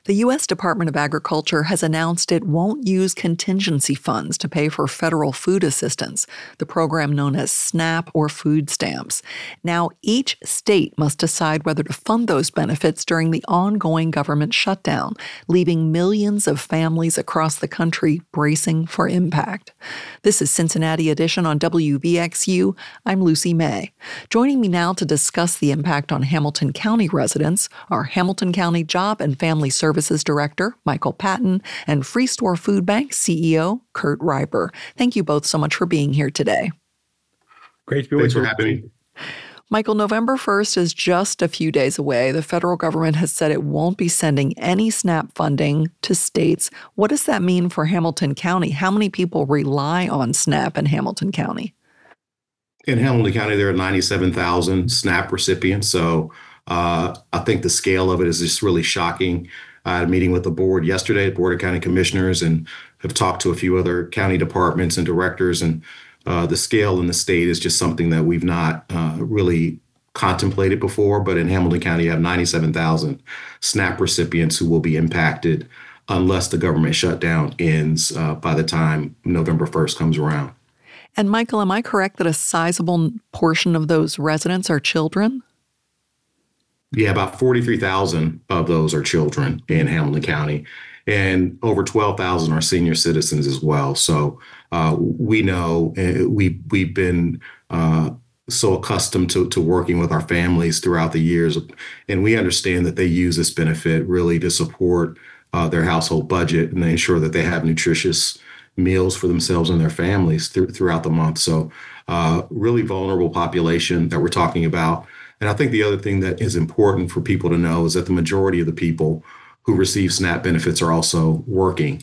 The U.S. Department of Agriculture has announced it won't use contingency funds to pay for federal food assistance, the program known as SNAP or food stamps. Now, each state must decide whether to fund those benefits during the ongoing government shutdown, leaving millions of families across the country bracing for impact. This is Cincinnati Edition on WVXU. I'm Lucy May. Joining me now to discuss the impact on Hamilton County residents are Hamilton County Job and Family Services Director Michael Patton and Free Store Food Bank CEO Kurt Reiber. Thank you both so much for being here today. Great to be with you. Thanks for having me. Michael, November 1st is just a few days away. The federal government has said it won't be sending any SNAP funding to states. What does that mean for Hamilton County? How many people rely on SNAP in Hamilton County? In Hamilton County, there are 97,000 SNAP recipients. So I think the scale of it is just really shocking. I had a meeting with the board yesterday, the Board of County Commissioners, and have talked to a few other county departments and directors. And the scale in the state is just something that we've not really contemplated before. But in Hamilton County, you have 97,000 SNAP recipients who will be impacted unless the government shutdown ends by the time November 1st comes around. And Michael, am I correct that a sizable portion of those residents are children? Yeah, about 43,000 of those are children in Hamilton County, and over 12,000 are senior citizens as well. So we know we've been so accustomed to working with our families throughout the years, and we understand that they use this benefit really to support their household budget and they ensure that they have nutritious meals for themselves and their families throughout the month. So really vulnerable population that we're talking about. And I think the other thing that is important for people to know is that the majority of the people who receive SNAP benefits are also working.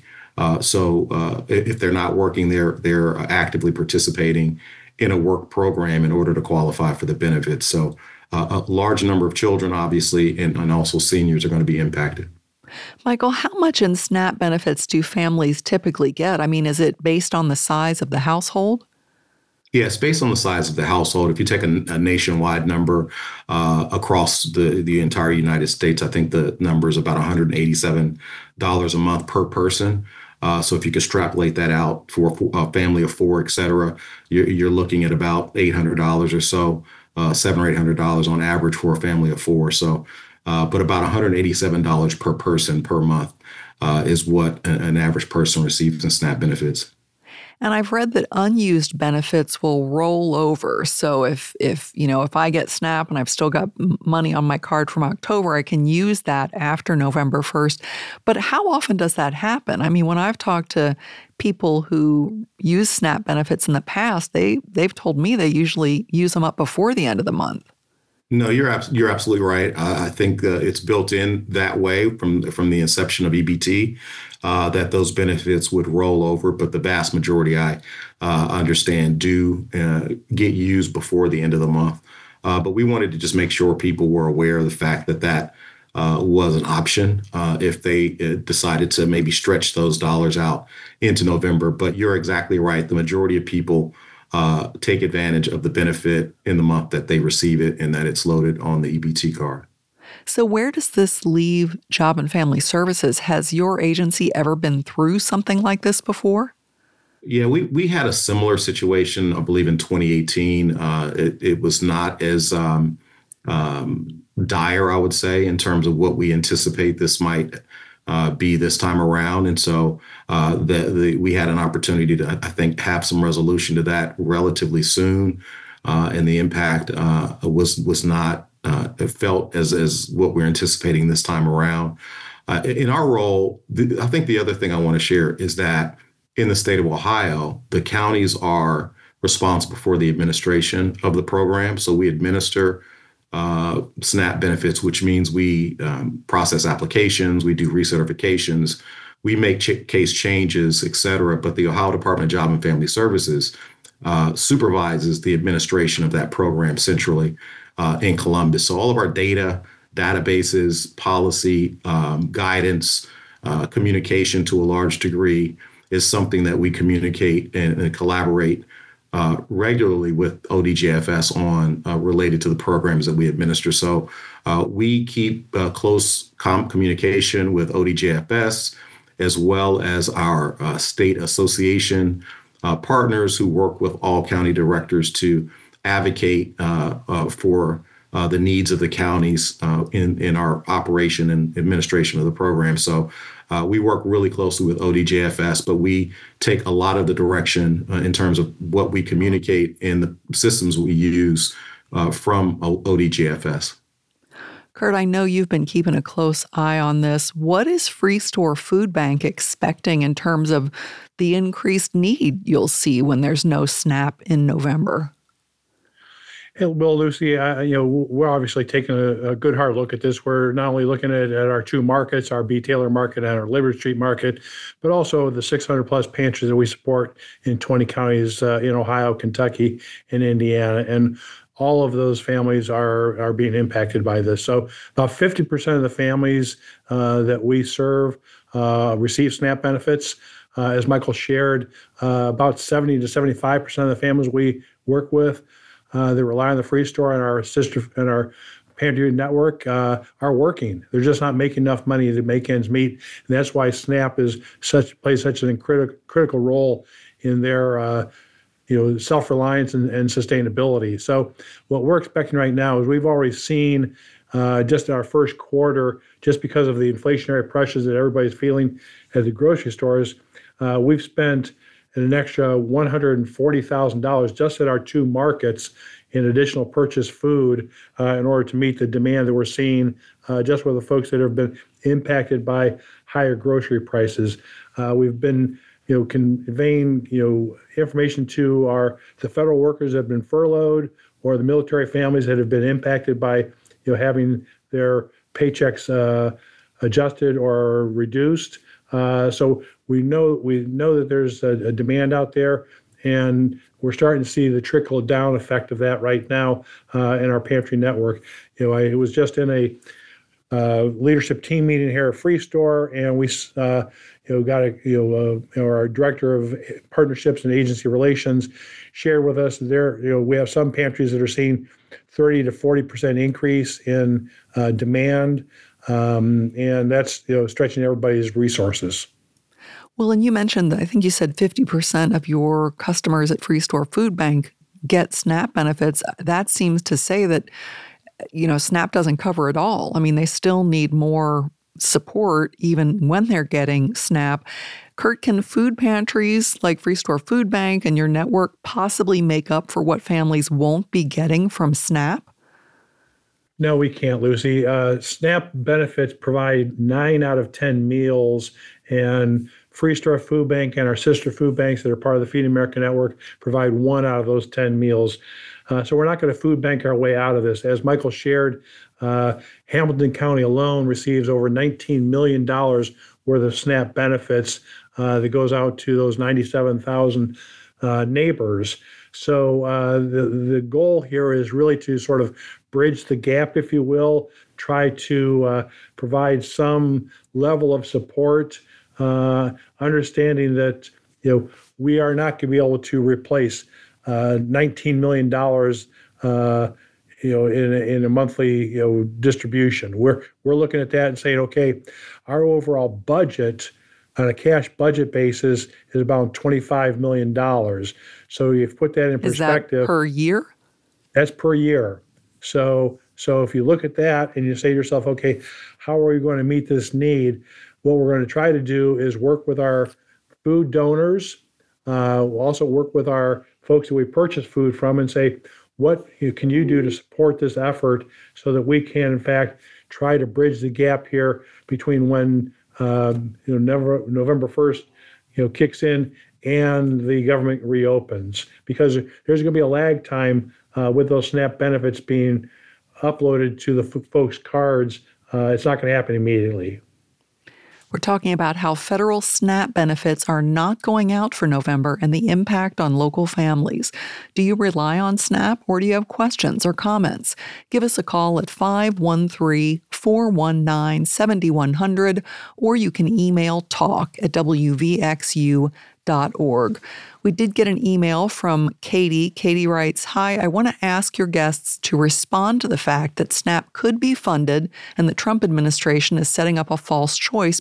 So if they're not working, they're actively participating in a work program in order to qualify for the benefits. So a large number of children, obviously, and also seniors are going to be impacted. Michael, how much in SNAP benefits do families typically get? I mean, is it based on the size of the household? Yes, based on the size of the household. If you take a nationwide number across the entire United States, I think the number is about $187 a month per person. So if you extrapolate that out for a family of four, et cetera, you're looking at about $800 or so, $700 or $800 on average for a family of four. So, but about $187 per person per month is what an average person receives in SNAP benefits. And I've read that unused benefits will roll over. So if I get SNAP and I've still got money on my card from October, I can use that after November 1st. But how often does that happen? I mean, when I've talked to people who use SNAP benefits in the past, they've told me they usually use them up before the end of the month. No, you're absolutely right. I think it's built in that way from the inception of EBT, that those benefits would roll over. But the vast majority, I understand, do get used before the end of the month. But we wanted to just make sure people were aware of the fact that was an option if they decided to maybe stretch those dollars out into November. But you're exactly right. The majority of people take advantage of the benefit in the month that they receive it and that it's loaded on the EBT card. So where does this leave Job and Family Services? Has your agency ever been through something like this before? Yeah, we had a similar situation, I believe, in 2018. It was not as dire, I would say, in terms of what we anticipate this might be this time around. And so we had an opportunity to, I think, have some resolution to that relatively soon. And the impact was not felt as what we're anticipating this time around. In our role, I think the other thing I want to share is that in the state of Ohio, the counties are responsible for the administration of the program. So we administer SNAP benefits, which means we process applications, we do recertifications, we make case changes, et cetera. But the Ohio Department of Job and Family Services supervises the administration of that program centrally in Columbus. So all of our databases, policy, guidance, communication to a large degree is something that we communicate and collaborate regularly with ODJFS on related to the programs that we administer. So we keep close communication with ODJFS as well as our state association partners who work with all county directors to advocate for the needs of the counties in our operation and administration of the program. So we work really closely with ODJFS, but we take a lot of the direction in terms of what we communicate and the systems we use from ODJFS. Kurt, I know you've been keeping a close eye on this. What is Freestore Food Bank expecting in terms of the increased need you'll see when there's no SNAP in November? Well, Lucy, we're obviously taking a good hard look at this. We're not only looking at our two markets, our B. Taylor market and our Liberty Street market, but also the 600 plus pantries that we support in 20 counties in Ohio, Kentucky, and Indiana. And all of those families are being impacted by this. So about 50% of the families that we serve receive SNAP benefits. As Michael shared, about 70 to 75% of the families we work with that rely on the Freestore and our sister and our pantry network are working. They're just not making enough money to make ends meet, and that's why SNAP plays such an critical role in their self-reliance and sustainability. So what we're expecting right now is we've already seen just in our first quarter, just because of the inflationary pressures that everybody's feeling at the grocery stores, we've spent an extra $140,000 just at our two markets in additional purchased food in order to meet the demand that we're seeing just with the folks that have been impacted by higher grocery prices. We've been conveying information to the federal workers that have been furloughed or the military families that have been impacted by having their paychecks adjusted or reduced. So we know that there's a demand out there, and we're starting to see the trickle down effect of that right now in our pantry network. I was just in a leadership team meeting here at Freestore, and we got our director of partnerships and agency relations shared with us that we have some pantries that are seeing 30 to 40% increase in demand, and that's stretching everybody's resources. Well, and you mentioned that I think you said 50% of your customers at Freestore Food Bank get SNAP benefits. That seems to say that SNAP doesn't cover it all. I mean, they still need more support even when they're getting SNAP. Kurt, can food pantries like Freestore Food Bank and your network possibly make up for what families won't be getting from SNAP? No, we can't, Lucy. SNAP benefits provide 9 out of 10 meals, and Freestore Food Bank and our sister food banks that are part of the Feeding America Network provide 1 out of those 10 meals. So we're not going to food bank our way out of this. As Michael shared, Hamilton County alone receives over $19 million worth of SNAP benefits that goes out to those 97,000 neighbors. So the goal here is really to sort of bridge the gap, if you will, try to provide some level of support, understanding that we are not going to be able to replace $19 million in a monthly distribution. We're looking at that and saying, okay, our overall budget on a cash budget basis is about $25 million. So you've put that in perspective. Is that per year? That's per year. So if you look at that and you say to yourself, okay, how are we going to meet this need? What we're going to try to do is work with our food donors. We'll also work with our folks that we purchase food from and say, what can you do to support this effort so that we can, in fact, try to bridge the gap here between when November 1st kicks in and the government reopens, because there's going to be a lag time with those SNAP benefits being uploaded to the folks' cards. It's not going to happen immediately. We're talking about how federal SNAP benefits are not going out for November and the impact on local families. Do you rely on SNAP, or do you have questions or comments? Give us a call at 513-419-7100, or you can email talk@wvxu.org. snapfunding.org. We did get an email from Katie. Katie writes, "Hi, I want to ask your guests to respond to the fact that SNAP could be funded and the Trump administration is setting up a false choice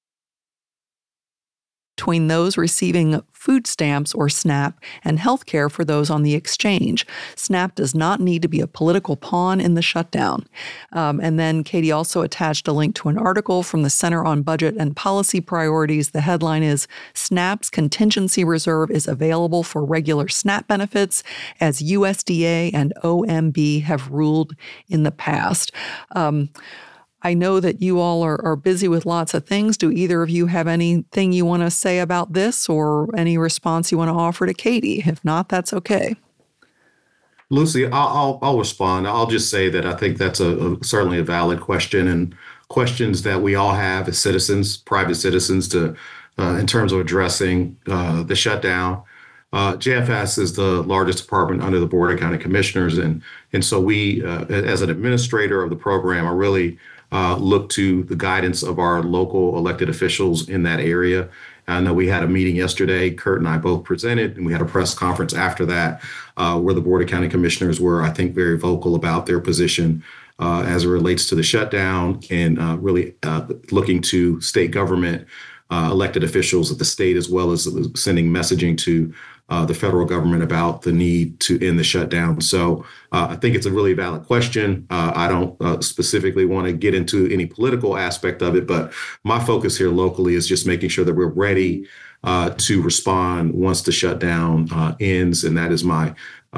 between those receiving food stamps or SNAP and health care for those on the exchange. SNAP does not need to be a political pawn in the shutdown." And then Katie also attached a link to an article from the Center on Budget and Policy Priorities. The headline is, "SNAP's contingency reserve is available for regular SNAP benefits as USDA and OMB have ruled in the past." I know that you all are busy with lots of things. Do either of you have anything you want to say about this or any response you want to offer to Katie? If not, that's okay. Lucy, I'll respond. I'll just say that I think that's certainly a valid question, and questions that we all have as citizens, private citizens, to in terms of addressing the shutdown. JFS is the largest department under the Board of County Commissioners, and so we, as an administrator of the program, are really look to the guidance of our local elected officials in that area. I know we had a meeting yesterday. Kurt and I both presented, and we had a press conference after that where the Board of County Commissioners were, I think, very vocal about their position as it relates to the shutdown and really looking to state government elected officials at the state, as well as sending messaging to the federal government about the need to end the shutdown. So I think it's a really valid question. I don't specifically want to get into any political aspect of it, but my focus here locally is just making sure that we're ready to respond once the shutdown ends. And that is my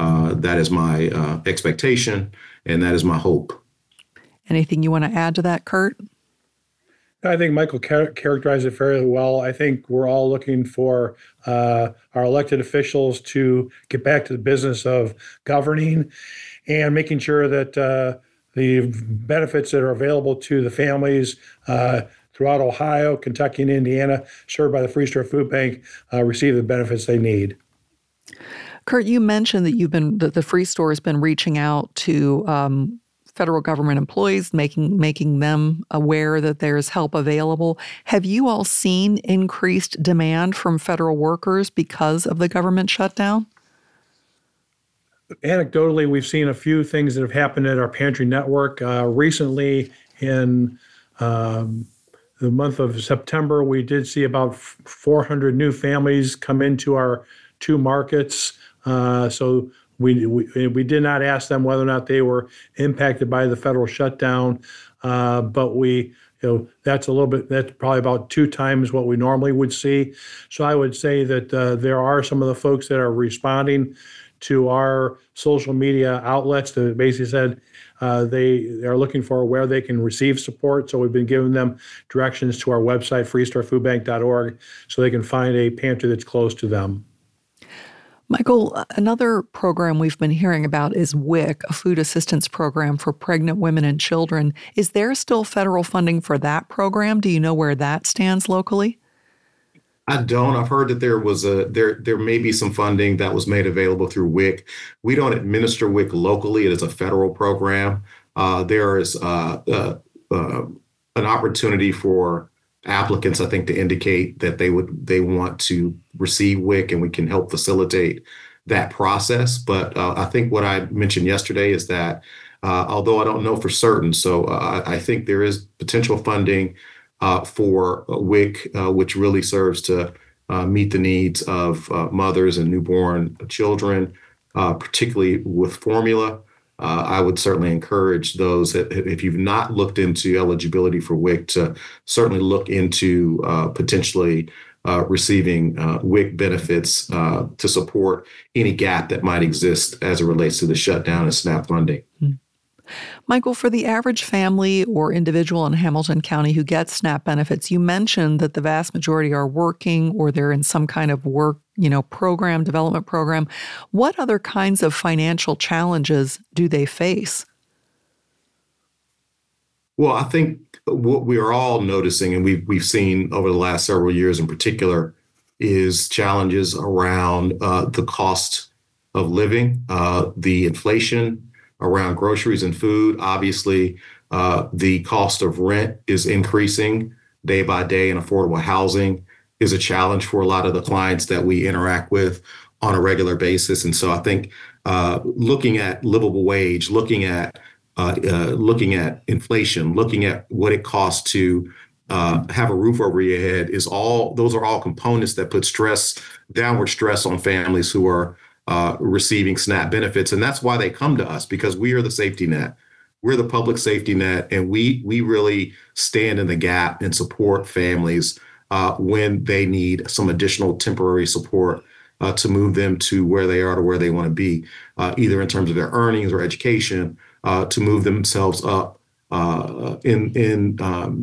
expectation, and that is my hope. Anything you want to add to that, Kurt? I think Michael characterized it fairly well. I think we're all looking for our elected officials to get back to the business of governing and making sure that the benefits that are available to the families throughout Ohio, Kentucky, and Indiana served by the Free Store Food Bank receive the benefits they need. Kurt, you mentioned that the Free Store has been reaching out to federal government employees, making them aware that there's help available. Have you all seen increased demand from federal workers because of the government shutdown? Anecdotally, we've seen a few things that have happened at our pantry network. Recently, in the month of September, we did see about 400 new families come into our two markets. So we did not ask them whether or not they were impacted by the federal shutdown, but that's probably about 2 times what we normally would see. So I would say that there are some of the folks that are responding to our social media outlets that basically said they are looking for where they can receive support. So we've been giving them directions to our website, freestorefoodbank.org, so they can find a pantry that's close to them. Michael, another program we've been hearing about is WIC, a food assistance program for pregnant women and children. Is there still federal funding for that program? Do you know where that stands locally? I don't. I've heard that there may be some funding that was made available through WIC. We don't administer WIC locally. It is a federal program. There is an opportunity for applicants, I think, to indicate that they want to receive WIC, and we can help facilitate that process. But I think what I mentioned yesterday is that although I don't know for certain, so I think there is potential funding for WIC, which really serves to meet the needs of mothers and newborn children, particularly with formula. I would certainly encourage those that, if you've not looked into eligibility for WIC, to certainly look into potentially receiving WIC benefits to support any gap that might exist as it relates to the shutdown and SNAP funding. Mm-hmm. Michael, for the average family or individual in Hamilton County who gets SNAP benefits, you mentioned that the vast majority are working or they're in some kind of work, development program. What other kinds of financial challenges do they face? Well, I think what we are all noticing, and we've seen over the last several years in particular, is challenges around the cost of living, the inflation around groceries and food. Obviously, the cost of rent is increasing day by day in affordable housing. is a challenge for a lot of the clients that we interact with on a regular basis. And so I think looking at livable wage, looking at inflation, looking at what it costs to have a roof over your head those are all components that put downward stress on families who are receiving SNAP benefits. And that's why they come to us, because we are the safety net. We're the public safety net, and we really stand in the gap and support families when they need some additional temporary support to move them to where they are, to where they want to be, either in terms of their earnings or education, to move themselves up in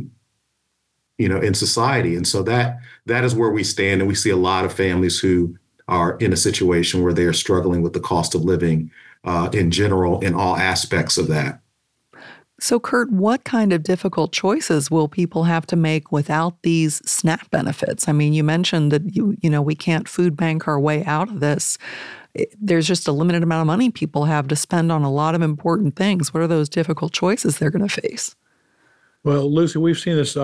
society. And so that is where we stand. And we see a lot of families who are in a situation where they are struggling with the cost of living in general, in all aspects of that. So, Kurt, what kind of difficult choices will people have to make without these SNAP benefits? I mean, you mentioned that we can't food bank our way out of this. There's just a limited amount of money people have to spend on a lot of important things. What are those difficult choices they're going to face? Well, Lucy, we've seen this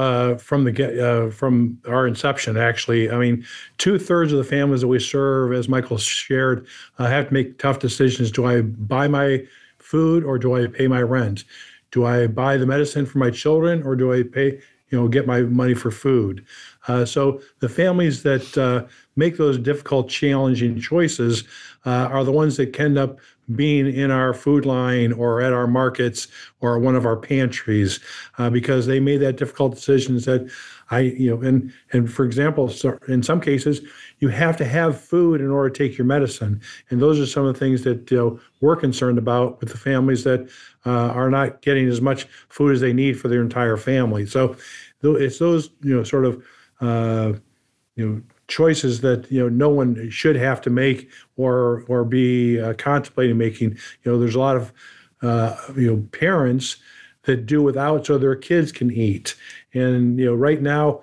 from our inception, actually. I mean, 2/3 of the families that we serve, as Michael shared, have to make tough decisions. Do I buy my food or do I pay my rent? Do I buy the medicine for my children or do I get my money for food? So the families that make those difficult, challenging choices are the ones that end up being in our food line or at our markets or one of our pantries because they made that difficult decisions that and for example, so in some cases, you have to have food in order to take your medicine. And those are some of the things that we're concerned about with the families that are not getting as much food as they need for their entire family. So it's those sort of choices that no one should have to make or be contemplating making. There's a lot of parents that do without so their kids can eat. And right now,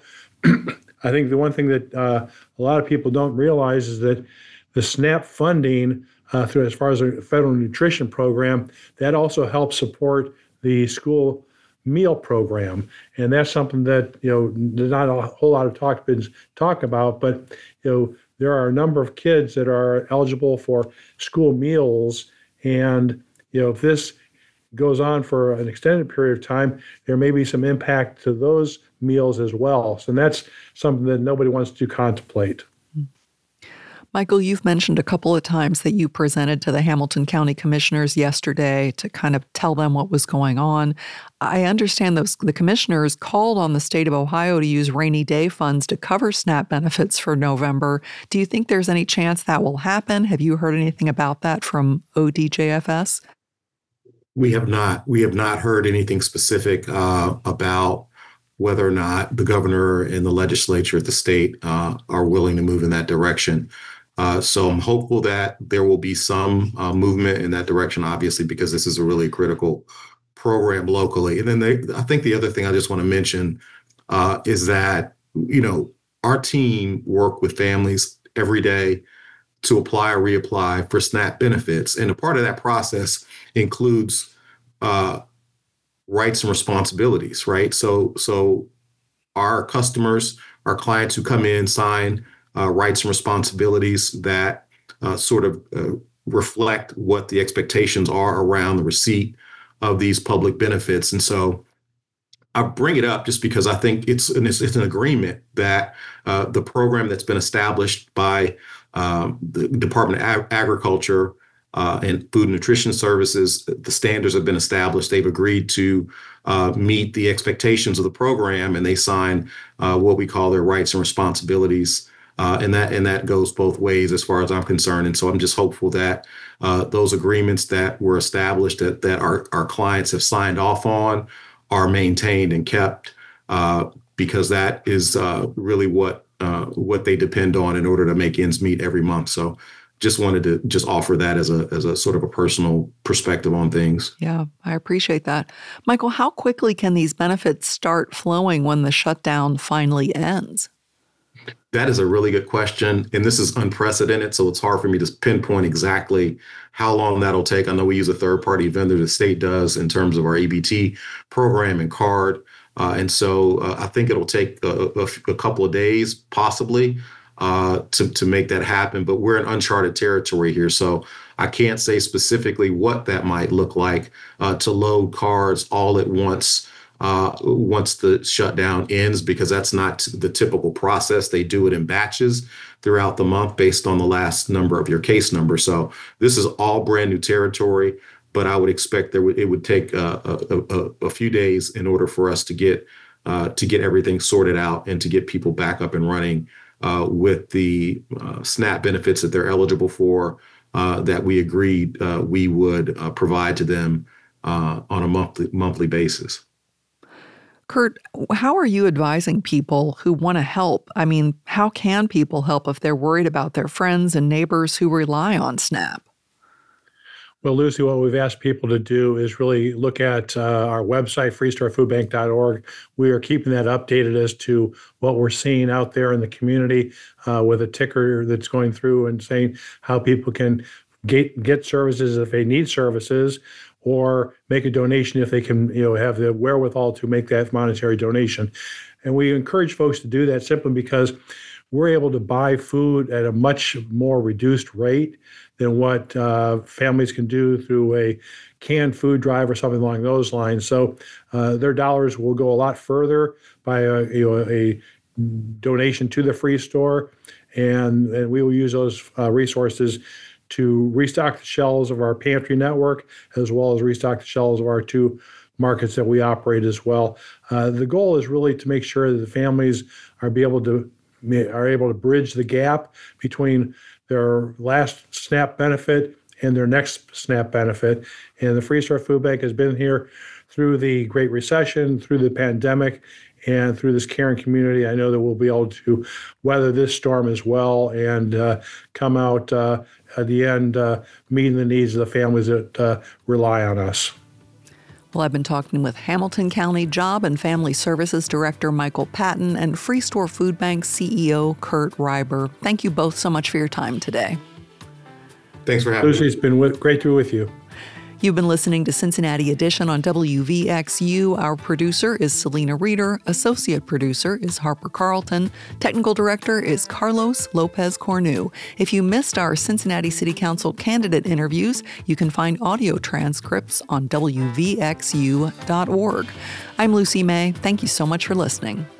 I think the one thing that a lot of people don't realize is that the SNAP funding through as far as a federal nutrition program, that also helps support the school meal program. And that's something that, there's not a whole lot of talk about, but, there are a number of kids that are eligible for school meals. And, if this goes on for an extended period of time, there may be some impact to those meals as well. So that's something that nobody wants to contemplate. Michael, you've mentioned a couple of times that you presented to the Hamilton County Commissioners yesterday to kind of tell them what was going on. I understand the commissioners called on the state of Ohio to use rainy day funds to cover SNAP benefits for November. Do you think there's any chance that will happen? Have you heard anything about that from ODJFS? We have not. We have not heard anything specific about whether or not the governor and the legislature at the state are willing to move in that direction. So I'm hopeful that there will be some movement in that direction, obviously, because this is a really critical program locally. And then I think the other thing I just want to mention is that, our team work with families every day to apply or reapply for SNAP benefits. And a part of that process includes rights and responsibilities, right? So our customers, our clients who come in sign rights and responsibilities that sort of reflect what the expectations are around the receipt of these public benefits. And so I bring it up just because I think it's an agreement that the program that's been established by the Department of Agriculture and Food and Nutrition Services, the standards have been established. They've agreed to meet the expectations of the program, and they sign what we call their rights and responsibilities. And that goes both ways as far as I'm concerned. And so I'm just hopeful that those agreements that were established that our clients have signed off on are maintained and kept because that is really what they depend on in order to make ends meet every month. So just wanted to just offer that as a sort of a personal perspective on things. Yeah, I appreciate that. Michael, how quickly can these benefits start flowing when the shutdown finally ends? That is a really good question. And this is unprecedented, so it's hard for me to pinpoint exactly how long that'll take. I know we use a third-party vendor, the state does, in terms of our EBT program and card. And so I think it'll take a couple of days, possibly, to make that happen. But we're in uncharted territory here. So I can't say specifically what that might look like to load cards all at once once the shutdown ends, because that's not the typical process. They do it in batches throughout the month based on the last number of your case number. So this is all brand new territory, but I would expect it would take a few days in order for us to get everything sorted out and to get people back up and running with the SNAP benefits that they're eligible for, that we agreed we would provide to them on a monthly basis. Kurt, how are you advising people who want to help? I mean, how can people help if they're worried about their friends and neighbors who rely on SNAP? Well, Lucy, what we've asked people to do is really look at our website, freestarfoodbank.org. We are keeping that updated as to what we're seeing out there in the community with a ticker that's going through and saying how people can get services if they need services, or make a donation if they can, have the wherewithal to make that monetary donation. And we encourage folks to do that simply because we're able to buy food at a much more reduced rate than what families can do through a canned food drive or something along those lines. So their dollars will go a lot further by a donation to the Free Store, and we will use those resources to restock the shelves of our pantry network, as well as restock the shelves of our 2 markets that we operate as well. The goal is really to make sure that the families are able to bridge the gap between their last SNAP benefit and their next SNAP benefit. And the Free Star Food Bank has been here through the Great Recession, through the pandemic, and through this caring community. I know that we'll be able to weather this storm as well and come out at the end meeting the needs of the families that rely on us. Well, I've been talking with Hamilton County Job and Family Services Director Michael Patton and Free Store Food Bank CEO Kurt Reiber. Thank you both so much for your time today. Thanks for having me. Lucy, it's been great to be with you. You've been listening to Cincinnati Edition on WVXU. Our producer is Selena Reeder. Associate producer is Harper Carlton. Technical director is Carlos Lopez Cornu. If you missed our Cincinnati City Council candidate interviews, you can find audio transcripts on WVXU.org. I'm Lucy May. Thank you so much for listening.